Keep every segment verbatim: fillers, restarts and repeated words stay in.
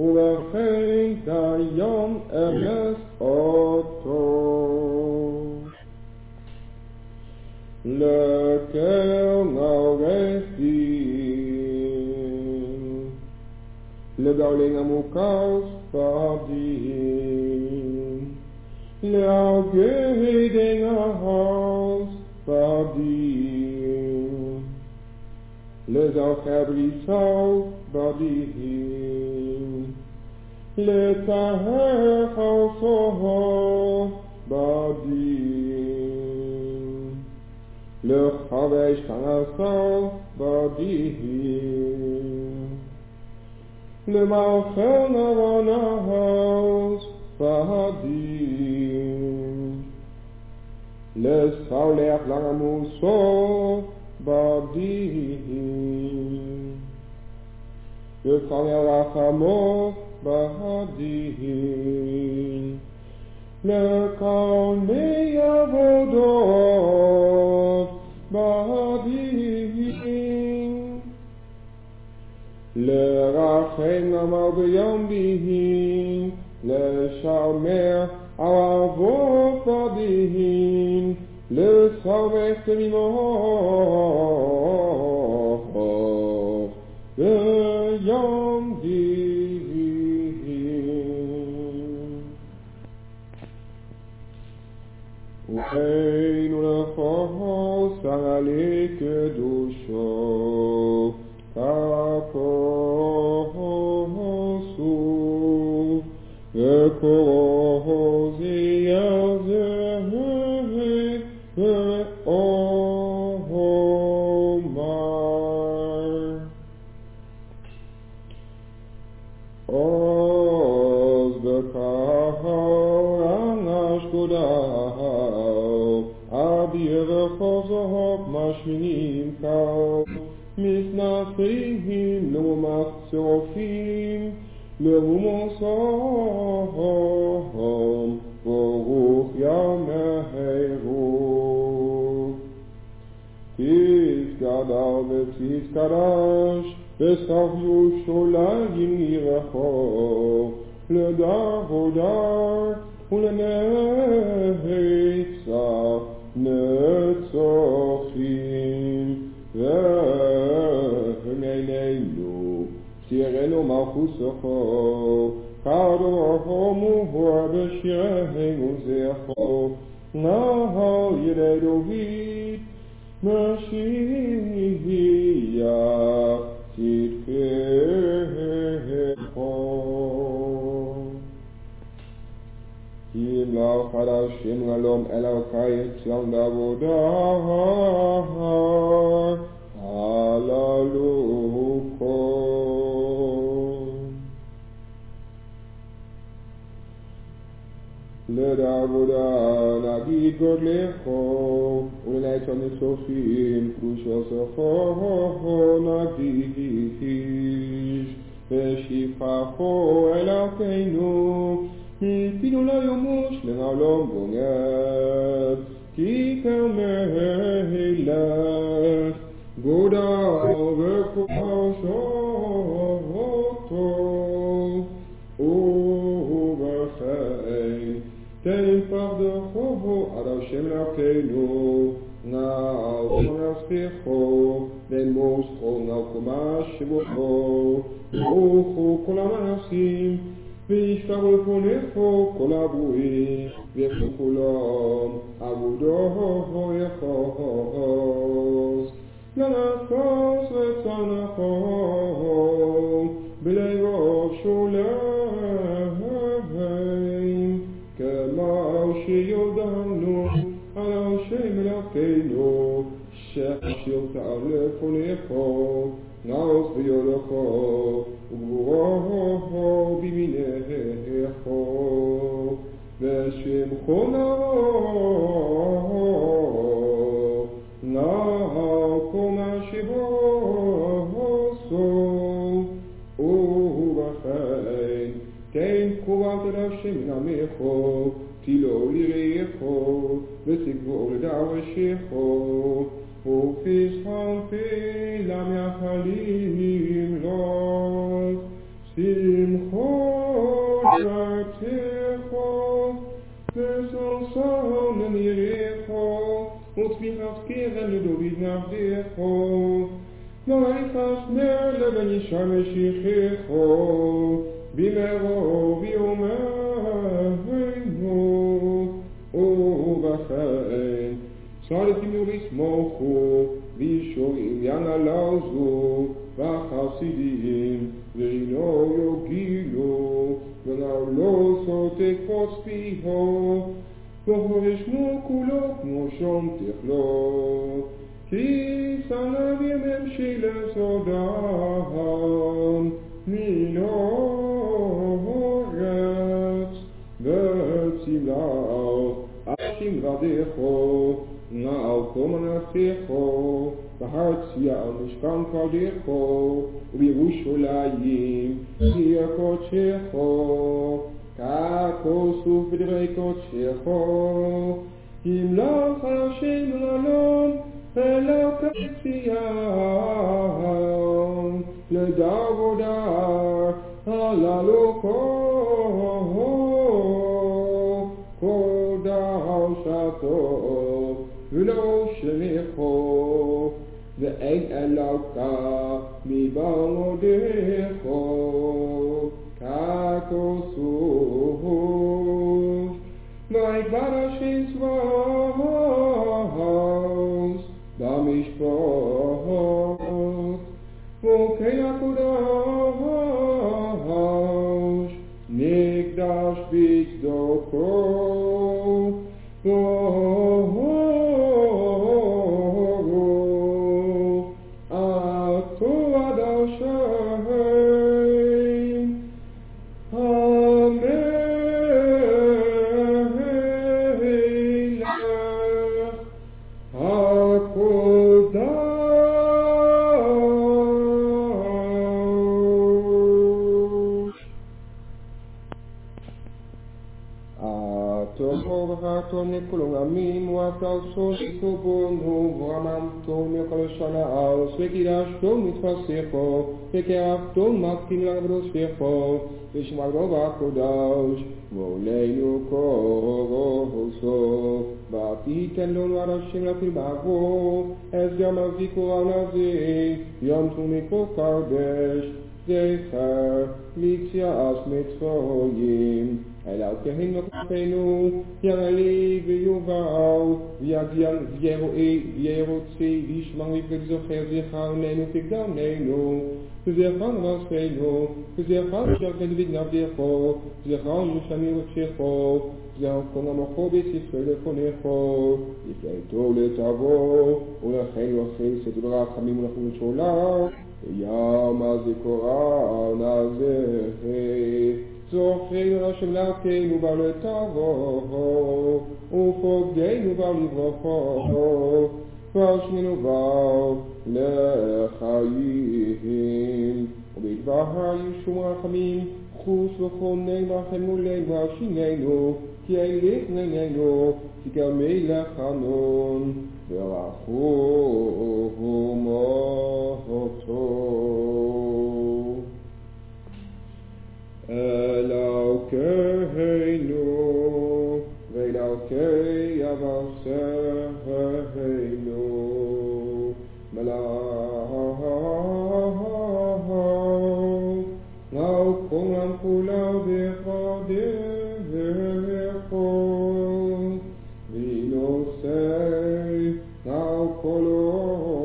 ובכן כיום אמס אותו. לקרן הרסים, לגאולין המוקף פרדים, להגדין ההוס פרדים, לזוכר בלי סוף פרדים, לטהר חרסו פרדים, לחבש כנסו פרדים, למאכל נבונהוס פרדים, לסלח לעמוסו פרדים, לפעמים רחמו פרדים, לכל מי עבודות פרדים, לרחם אמר ביום ביהים, לשמר על אבות פרדים, לסובך תמימות ביום ביהים. ואינו לחוס עלי קדושו כפוסו וקורו זיעזר ואומר עוז בקהל הנשקודאו אביר וחוזוק משמינים קו מסנפים לעומת צרופים לעומסם ברוך ימהרו. תתגדל ותתקדש בסוף ירושלים ירחו לדר הודר ולנצח נצחים. והננו שירנו מלכותך קדוש מובא בשירנו זכרו נהר ידי דוד משיח צדקו. ימלך חדשים גלום אלוקי ציון בעבודה הללו. לדעבודה נגיד גודלך ולנצח נצופים קדושתך נקדיש ושבחך אלוקינו מפינו לא ימוש לעולם ועד כי כמלך גודל וכוחו ובכן תן פרדכו עד השם אלוקינו נעל ונבטיחו ונמוסכו נלקומה שבוכו ברוכו כל המעשים וישכבו לפניכו כל הברואים ויפנו כולם עבודו יחוס לנפוס רצונכו בלבו שוליים כמו שיודענו על השם אלוקינו שאשר תעלה לפניכו נעש ביודכו וגבורו בימינכו ושמחו נעקו משבוסו ובכן כן קובעת אל השם נעמכו תילו ליריחו וסגבו לדרשכו ופסחם פי למייחלים לו שמחו Techo, וששון יריחו, וצמיחת קרן לדוד נבדיחו, ויחס נר לבן ישר משיחךו, במארו ביומנו, ובכן, צדיקים יסמוכו, וישועים ינלזו, וחסידים ואינו יוגילו, ונעלו סוטק פוץ פיהו, וחורשמו כולו כמו שום תכלו, כי סנב ימם של סודם מן הארץ, וצילאו אשים רדךו, נעל כל מנתךו, בהר ציון משכן קודשו, ובירושלים עיר קודשו, ככתוב בדברי קודשו, ימלוך השם לעולם אלוקי ציון, לדור ודור הללו קודשתו ולא שליחו, ואין אלוקה מבלעדיך, ככתוב, ויקבע השם צבאות במשפט, וכן הקודש נקדש בצדקו, Nicolung amin watal so sikobon ho ramam to mekol shana al sekidash to mitfasefo pekeaf to makin labros fefo vishmarova kodash voleinu ko so batiten lon warashim la filbavo es yamaziko anazi yom tumiko kardesh zecher litzia as mitzvoyim אלוקינו וכוחנו, יעלה ויובל, ויגדיל ויראה וירוצה, וישמע ויפקד זוכר, זכרננו תקדמנו, וזכרנו ועשנו, וזכרנו שכן וגנבדךו, זכרנו שמיר ותשכו, זכרנו עמכו בספרי לפונךו, יפלטו לטבו, ולכן וחסד ולרחמים ולחמות שולם, ים הזיכרון הזה. זוכרנו לשם להכנו בלטבו, ופוקדנו בלברוכו, והשמנו בו לחיים. ובדבר ישום רחמים, חוס וחונן וחמולן והשיננו, כי אליך נהננו, כי גם מלך חנון, ורחום אותו. אלוקינו ואלוקי אבותינו מלך נאו כולם כולם בחדך וינוסי נאו כולו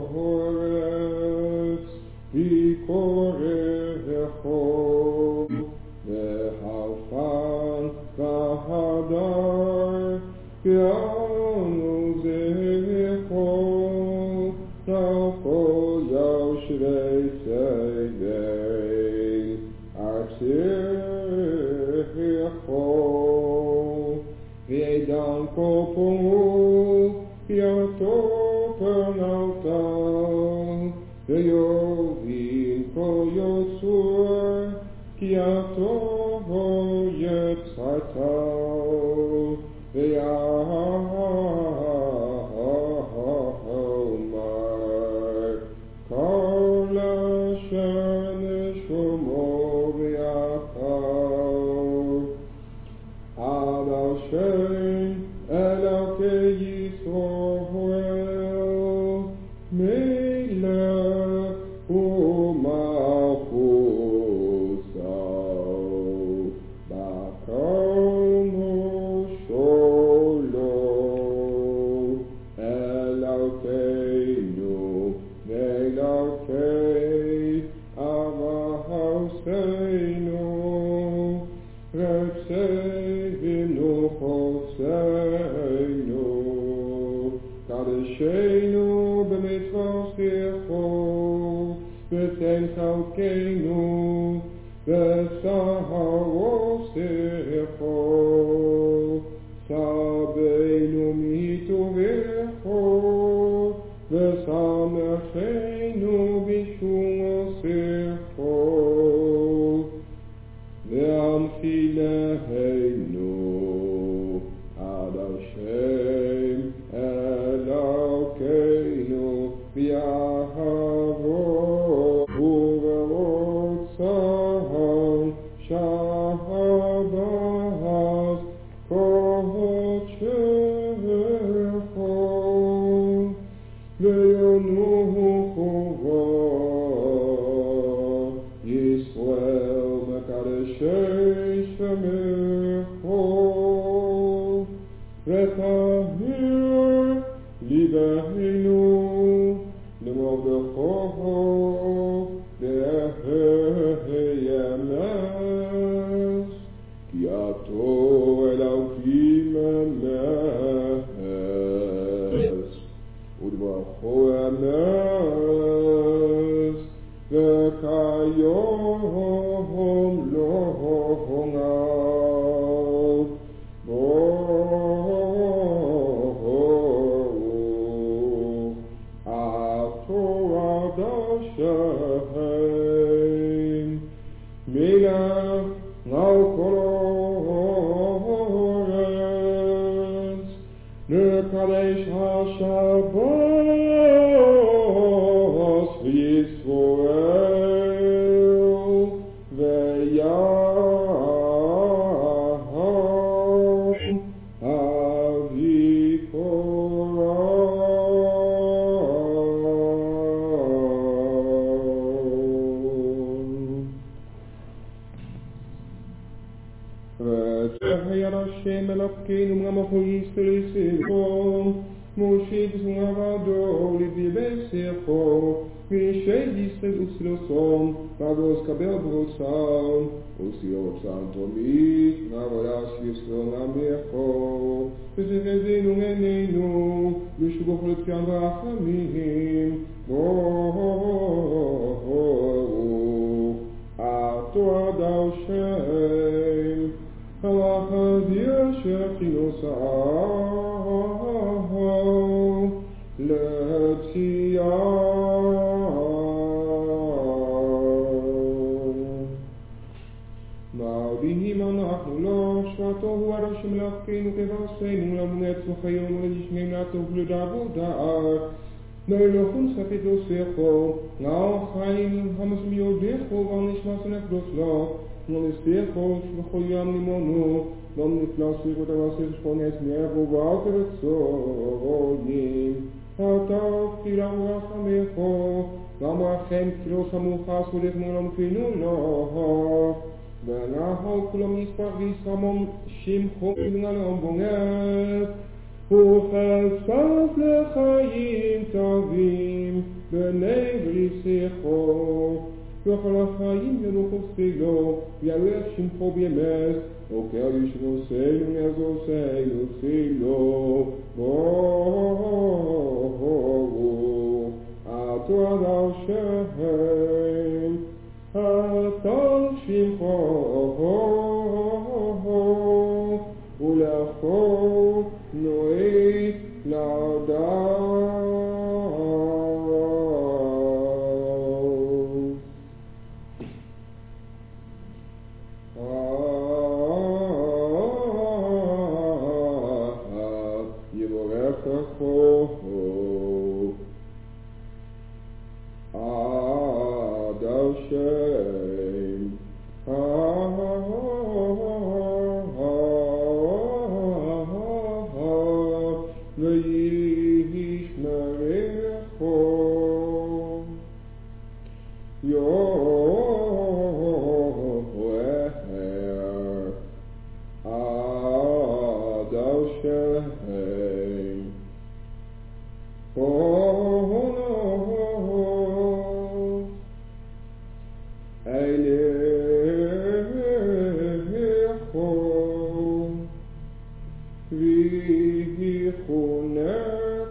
Kadeshenu b'mitzvosecho v'ten chalkenu v'saharosecho Sabeinu mitovecho v'samechenu b'shumosecho v'amchileheinu ad Hashem Elokeinu v'yahavo uverotzaham shahabas kochecho v'yonuhu chova Yisrael mekadeshei shemecho v'tahir libeinu l'mordecho v'yemes ki ato Elokim emes udbacho emes v'kayom lo hongav Hashem Melech Nalkoloretz Nekadesh HaShabbos Yisrael V'yaham Hashem Elokeinu m'amacho Yisrael Yisrael Moshe b'zmavado l'dibesecho v'yishei Yisrael u'silosom v'avos kabel b'rotzam u'silotzam tomit v'avodas Yisrael namecho v'zechezenu eneinu v'shuboch l'tzion v'achamim ato ad Hashem Halachadir shechinosah le'tzion Ma'odihim אנחנו לו שבתו הוא עד השם להפקינו כבשנו למונץ וחיים ולשמם לעטוף לדעבודה נלכון ספית לוספו נאו חיים המסמיודךו והנשמע סנפדוס לו נלספו שבכל ים לימונו לא נפלסו את הרסי שפונס נעבו ואל תרצורים אתה פתירה ורחמךו למה לכם כלו סמוכס ולכמו למפינו לו ואנחנו כולם נספח וישמום שמחו בגלל בונף וכסף לחיים טובים בני בריסךו וכל החיים ינוחו ספילו ויעלה שמחו בימס וכאל ישבוסנו יעזוסנו צילו בואו עתו עד השם עתו שמחו ולאחו נועד לעדיו יבורכךו עד השם וישמרכו יוהר עד השם ויחונך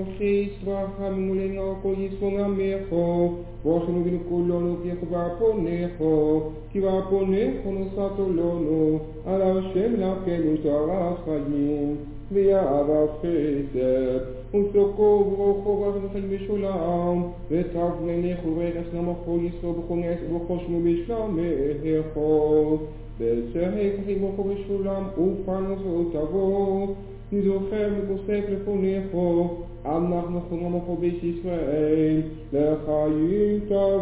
אנוכי סברחה ממולנו כל יצפון עמךו, ואוכלנו ונקולנו כי יחובה פונךו, כי בפונךו נוסעתו לנו, על השם להפקנו תוארת חיים, ויעד חסד, וצוקו ברוכו ורחם בשולם, ותבלני חורס נמכו ישרו בכל נס ובכל שמו בשלמךו, וצריך חיבוכו בשולם ופרנסו תבוא, נזוכר וכוסף לפונךו, אנחנו חונמכו בית ישראל, לחיים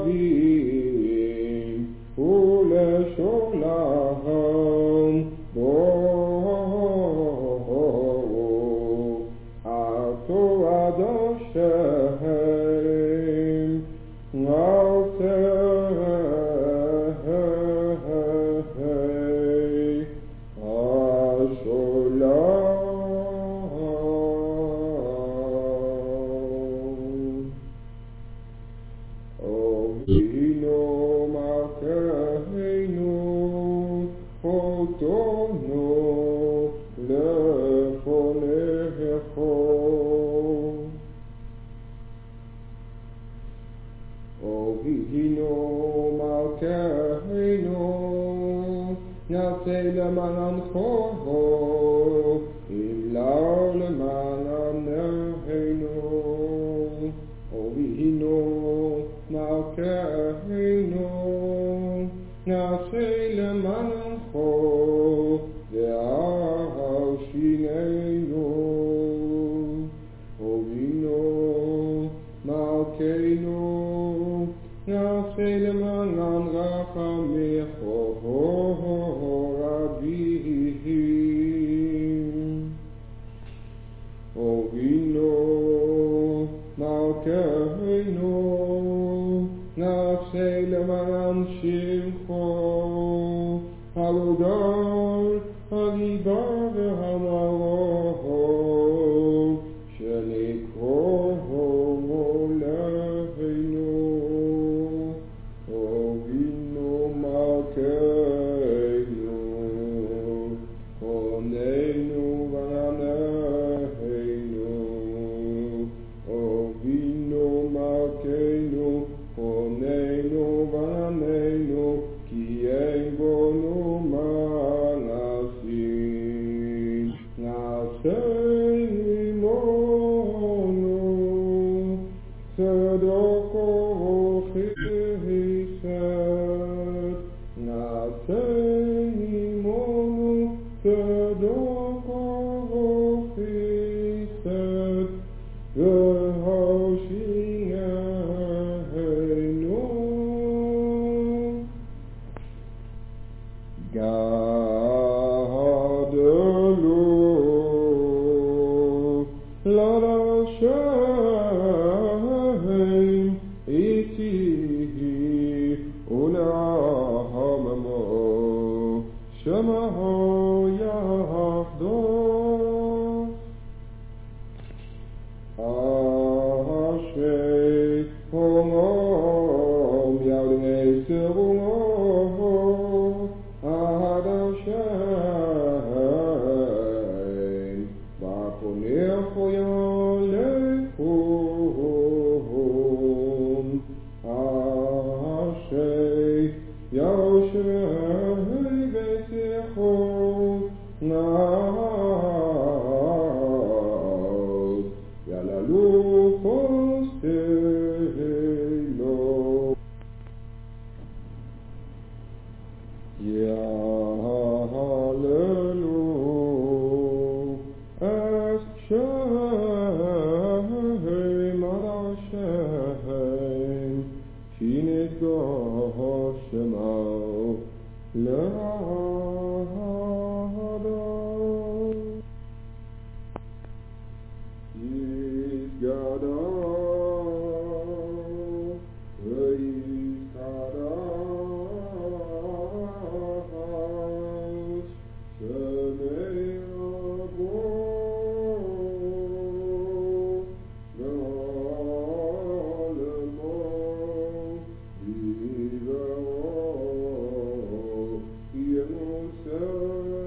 טובים ולשולם. בואו עתו עד השם,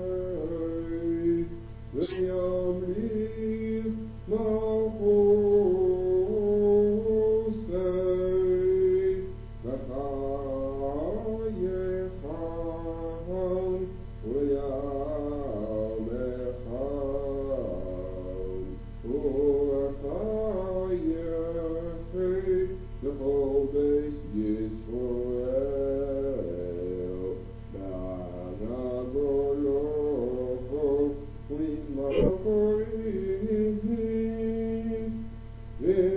Oh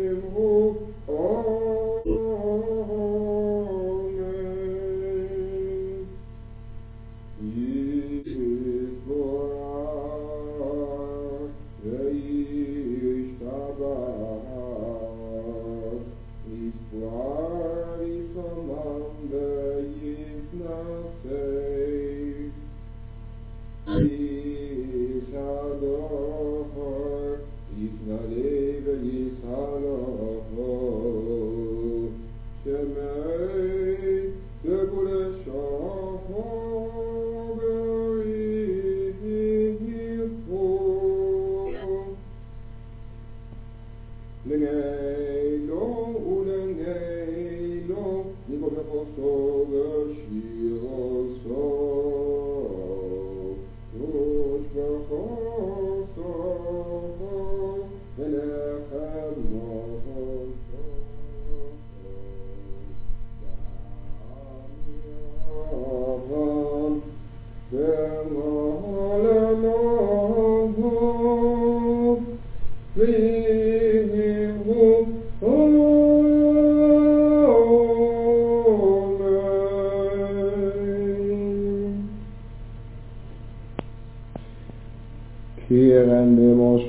Rendemos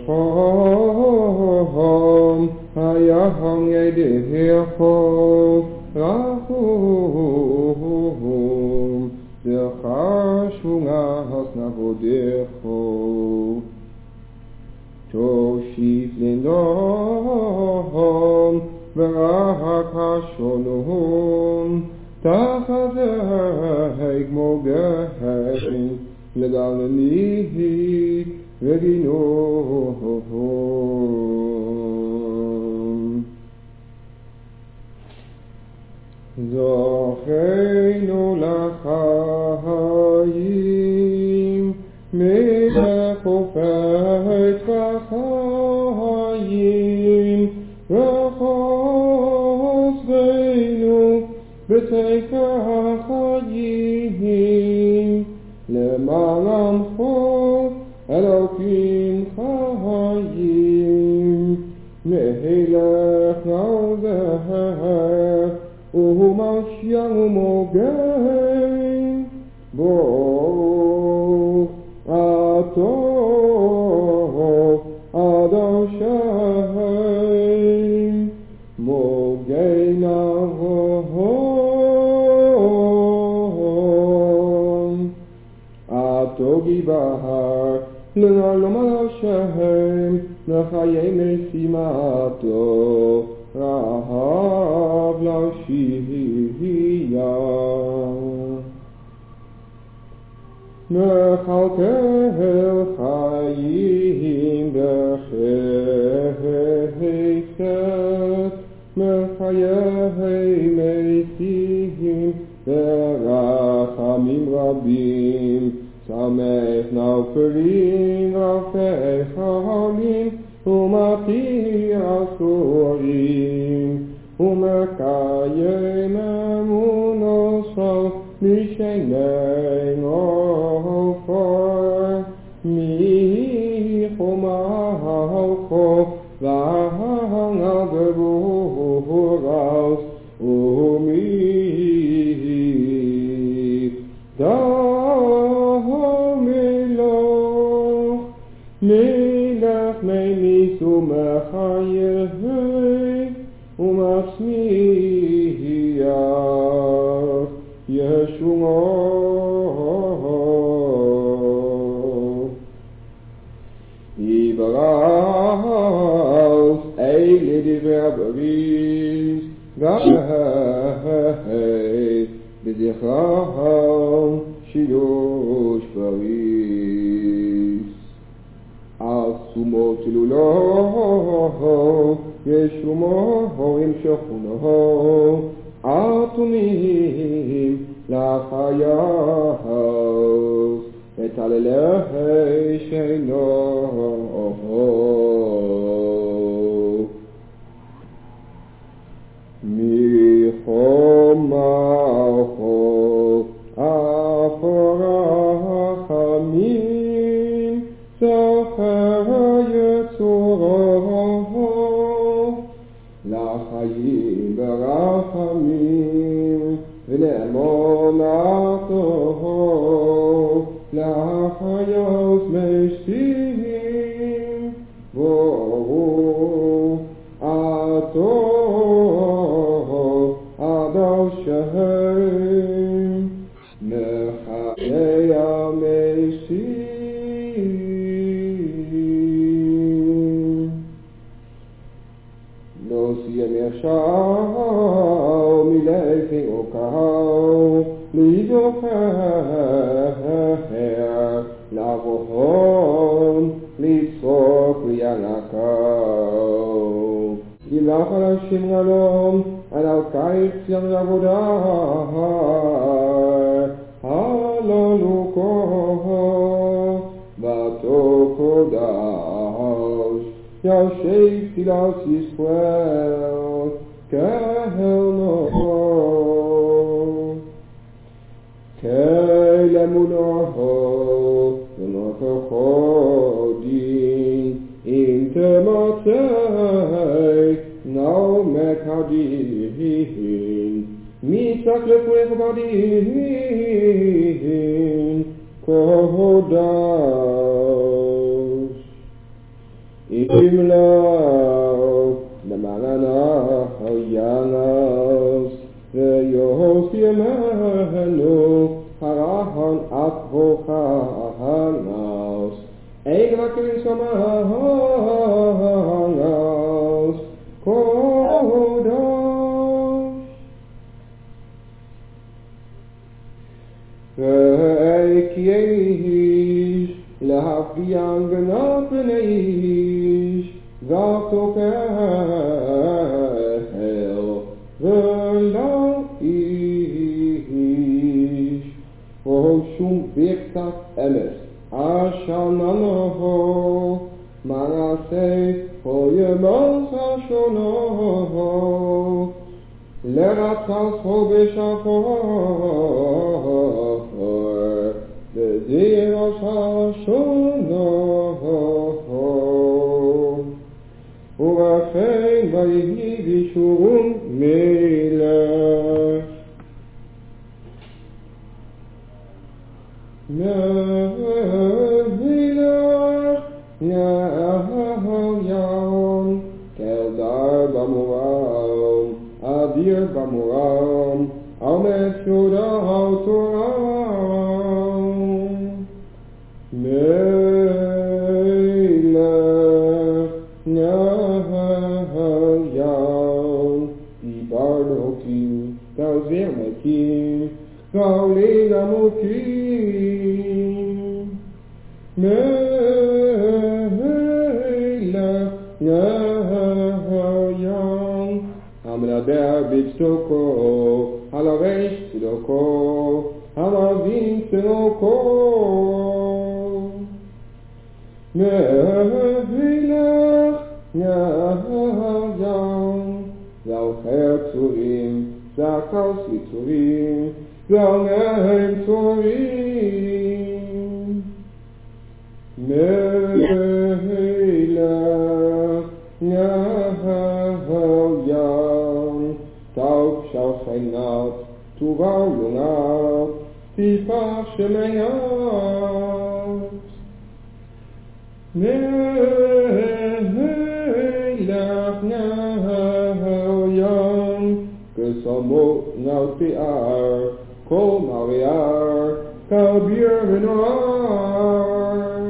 fram, hayahang de herfo, rahum, de chashunga hasna godecho, toshif lindom, verahak hashonum, tachazek mogehen, legalenihi, Reginum Zocheinu lachayim Melech ufeit v'chayim V'chosreinu b'teika hachayim L'malam chos Elokim chayim Mehelech na'ozer Uhu Mashiach u'mogen Bo atov Adoshem Mogen avon Atogi bahar L'olam Hashem, l'chayei mesimato, rahav l'shiyah. Mechalkel chayim b'chesed, mechayei mesim v'rachamim rabim. Samech nauferim rafei chalim umati asurim umekayem emunosal mishenei nofor michomalcho v'hanagavuras umi Melech menis umechayeh umasmiach Yeshua Ibaras eile divrei abaris Gahei b'zichram shilosh baris Asumot lulo, Yeshumo im shochuno, Atumim lachayos, Etalelei sheino. Michomacho, Aforachamim, Zocher Yetzuro, לחיים ברחמים, ולאמונתו, להחיות משתים, בואו עתו עד השם, מחיי המשתים. נוסעים ישר מלכי אוקהו, להיזוכר, לבוחון, לצחוק וינקו. ילך על השם רלום, על הקיץ ים עבודה, הללו כה, בתו קודש, ישב תפילת ישראל, כהלנו, כאלמונו, ונוכחו דין, אם תמצא, נעמק הדין, מצק לפריך בדין, קודש. אם לא, למעלנה ינס, ויוס ימנו, הרחן אף הוכנס, אין רק רשמנס, קודש. וכיש להפגיע גנב בני איש, ותוקל ולא איש, ושום ברכת אמס אשר ננו, מעשה ימוס השונו, לרצחו בשחור, בדירוס השונו, ובכן ויהי בישורון מלך. מלך נעיון, כלדר במורם, אדיר במורם, עומד שודה על תורם. מלך נעיון, דיבר דוקים, תזיר מקים, גאולי למוקים. מלך נעיון, המדבר בצדוקו, הלבש צדוקו, המבין צדוקו. מלך נעיון, זוכר צורים, זכר סיצורים, זמם צורים. מלך נעיון, טוב שכנת, טובה ולונת, תפח שמעת. מלך נעיון, כשמו נלתיאר, כל מריאר, כביר ונוער.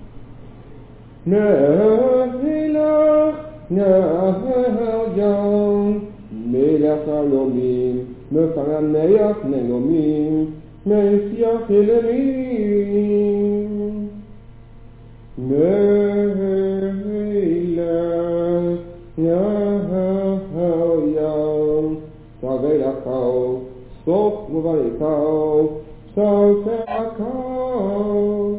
מלך נעיון, מלך אלומים, מפרנח נעלמים, משיח אלמים. מלך נעיון, תרבה לקו, סוף וברכו, סלקו.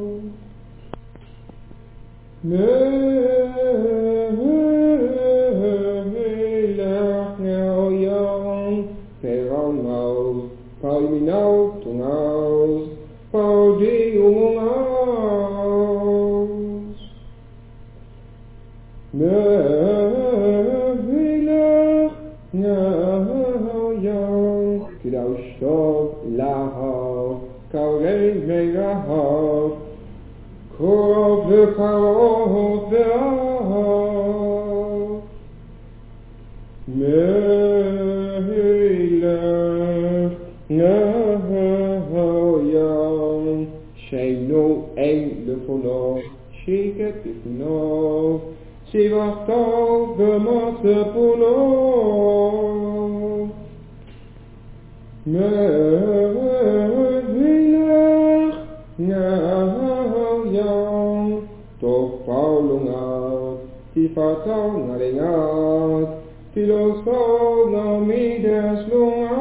מלך נעיון, פרענו, פרמינו תונז, פרדי ומונז. מלך ngao yang khi đạo số là họ cao gây mê ra họ khô về cao về họ mê là ngao yang say no anh de fono shake it if no si va tao de mate puno mê là ngao yang to phao lunga ti pha tao ngare ngat ti lo so na mi des lunga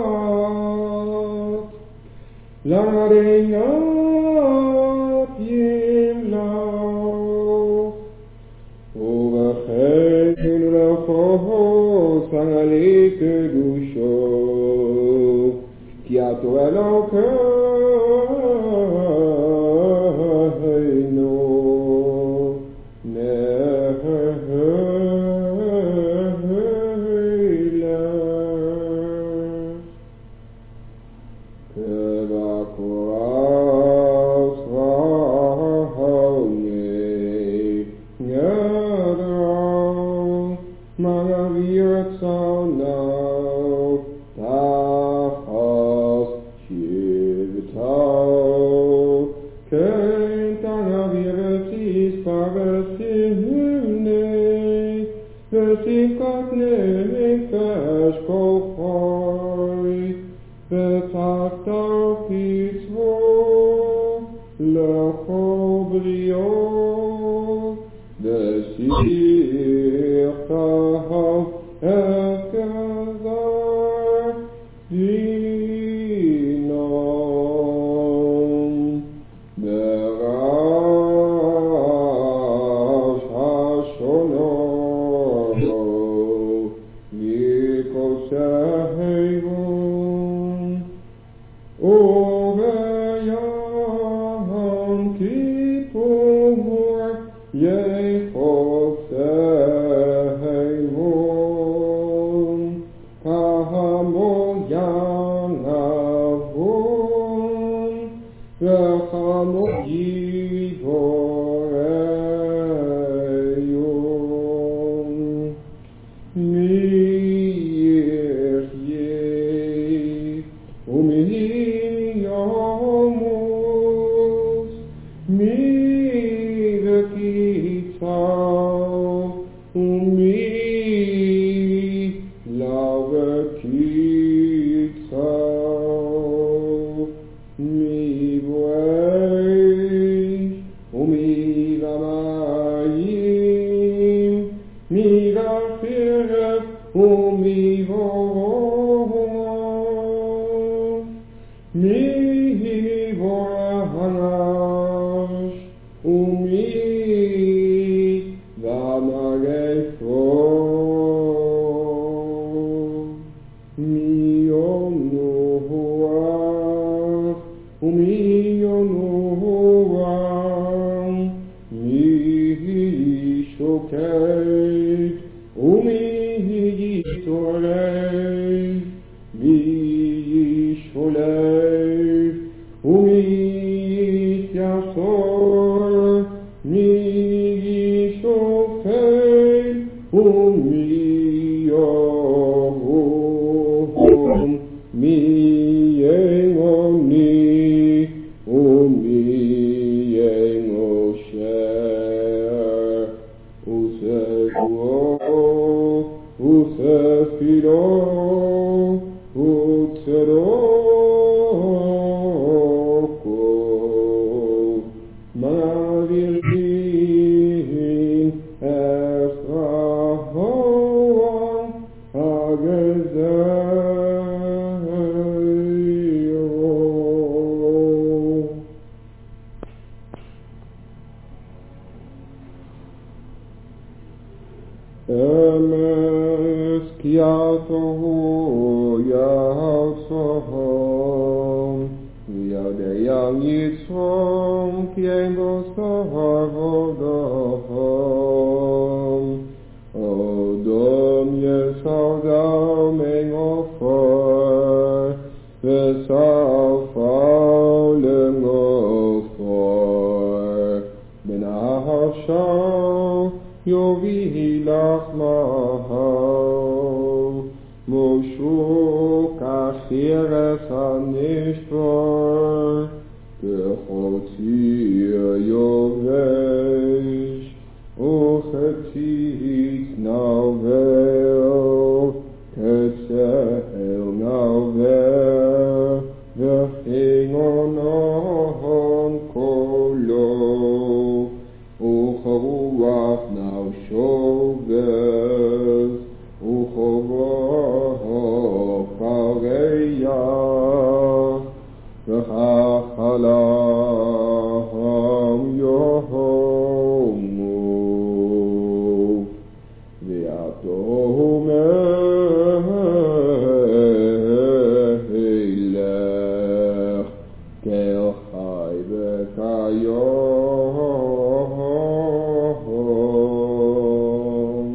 la re ngat yim lao over heaven la fo sangale que du show qui a to elo que no ne O Domnie verwarming offer, the falling offer, benahashal, yovilach mahal, moshuk achires hanishtor, bechotir yovesh, uchetit navel, ketzel navel, v'chingonon kolo, ucharuach now shoves, ucharuach pareyach, v'chachalam yohomu, v'yatohu meilech, kel chai v'kayom.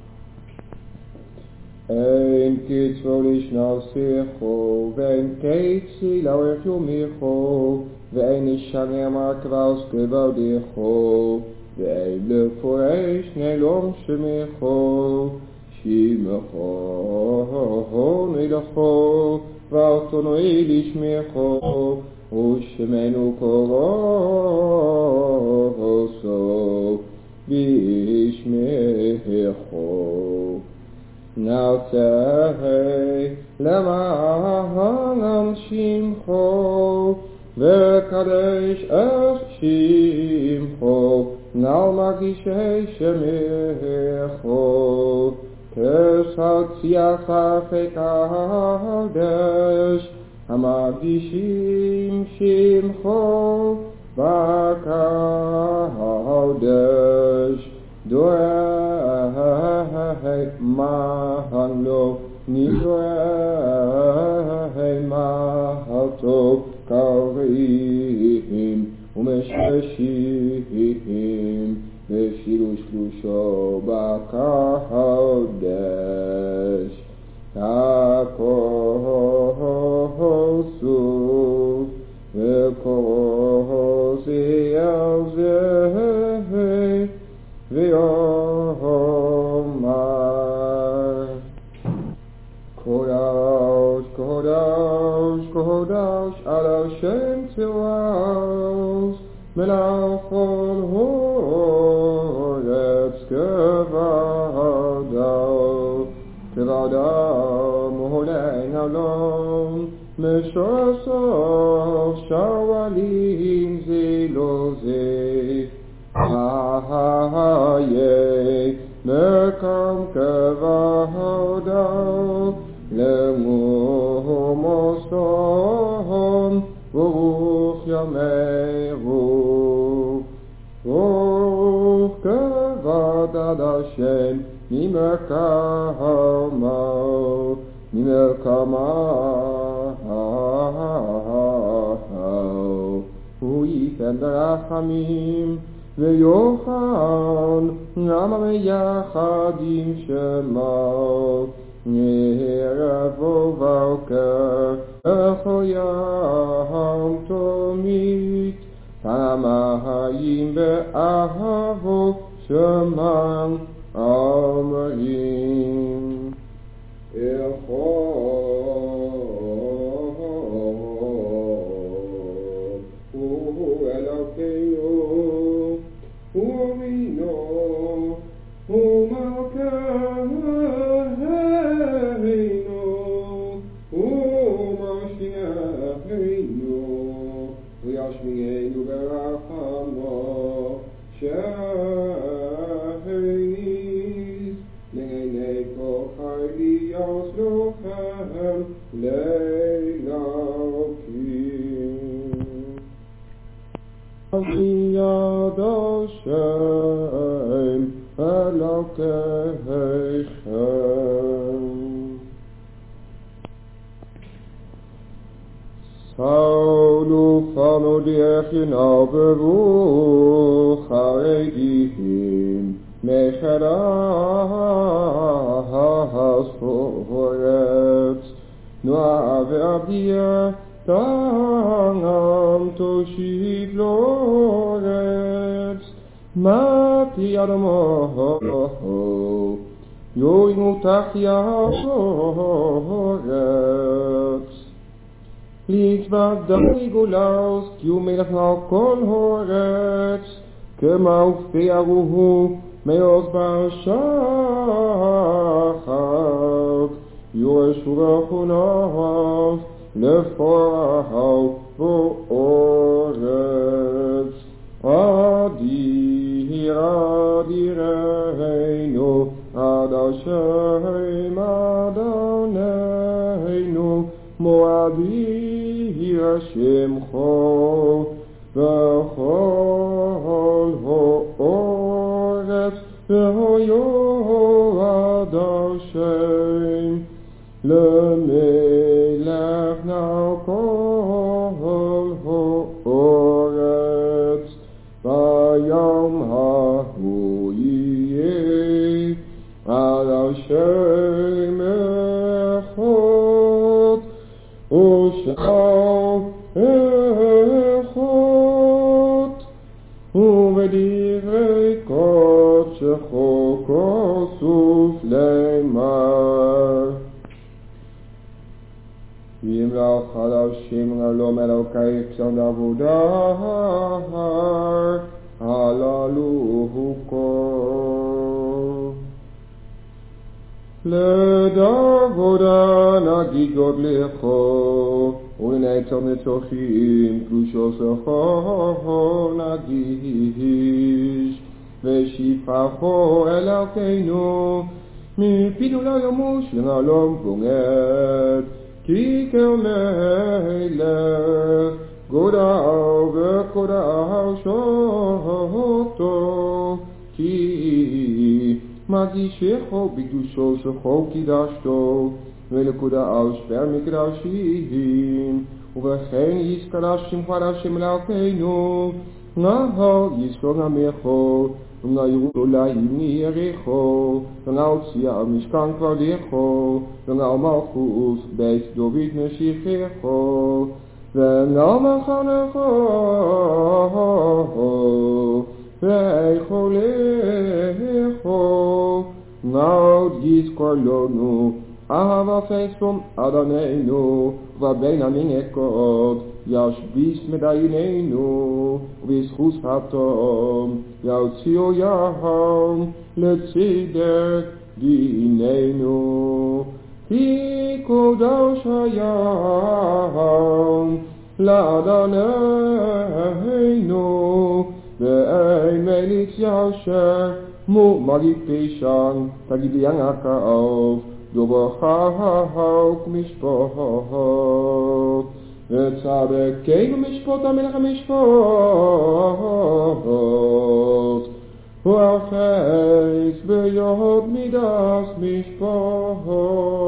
Ein kitzvol ishnavsecho, ve'ein keitzi laurech yomicho, ve'ein ishaner makvals kevodecho, ve'ein leforesh nelom shemecho, shimecho neilecho, v'altono elishmecho, ushemenu koroso, v'ishmecho. Now say, Lema'alam Shimcho, V'kadesh es Shimcho, Now Magishei Shemecho, Kesatziach HaFekadesh, Hamagishim Shimcho, V'kadesh, Dorei mahalo, nidorei mahalto, karim, umesheshim, veshilush lusho bakahodesh, takosu, vekosi elzeh, V'yomar Kodash, Kodash, Kodash Ad Hashem Tzivaos Melachon Horetz Kevado Kevado Moholein Alon Meshosov Shawalim Zilozeh Ahayeh Mekam Kevado Lemuhomosom Baruch Yameru Baruch Kevad Ad Hashem Mimekama Mimekama Hu Yithen Berachamim V'yochan Nama Yachad Im Shemo Erev U'Boker B'chol Yom Tomit Pamayim Be'ahavo Sheman Amerim Echad Hu Elokeinu Hu Avinu Hu Malkeinu Hu Mashiachenu Hu Yashmienu Berachamo Shehenis Nenei Kochai Liyos Lochem Leilokim Yad Hashem Elokeichem Saulu fanu diechina beruch haredihim Mecheras horetz, noa ve'abdia, tangam toshit loretz, mati adamo, yo imutachia horetz. Litzvat daigulaus, kiu melech nal kol horetz, kema ufearuhu, meos ba'shachar, yoresh u'rachunav, leforahau vo'oretz. Adir, adireinu, ad Hashem Adoneinu, Moadir Hashem Cho, v'chol ho'oretz, v'hoyo ad Hashem, lemelech nal kol ho'oretz, v'yom ha'hu yeh ad Hashem echot, u'shal echot, u'v'divrei kodshecho kosuf leimar. Yimlach ad Hashem Elom Elokei Tzon Avodar, halaluhu kol. לדעבודה נגיד גודלך, ולנצר נצוחים קדושוסך נגיש, ושפחו אלוקינו, מפינו לא ימוש ונעלום פונגת, כי כמלך גודל וקודל שותו, כי מגישךו בקדושו שכו קידשתו, ולקודל שפר מקדשים, ובכן יזכרה שמך השם אלוקינו, נהל יזכור עמךו, ונעירו להם מיריחו, ונעוציא המשכן כבודךו, ונעל מלכות בית דוד משיחךו, ונעל מחנךו, ואיכולךו, נעל יזכור לנו, אהבת אסום אדוננו, ובין המנקות, ישביס מדיינינו, ובזכות התום, יוציאו יום, לצדק דיננו. כי קודש היום, לאדוננו, ואין מליץ ישר, מומלית פשען, תגיד ינקאוב, דוברך משפט, וצדקנו משפט המלך המשפט, והחץ ביוד מידס משפט.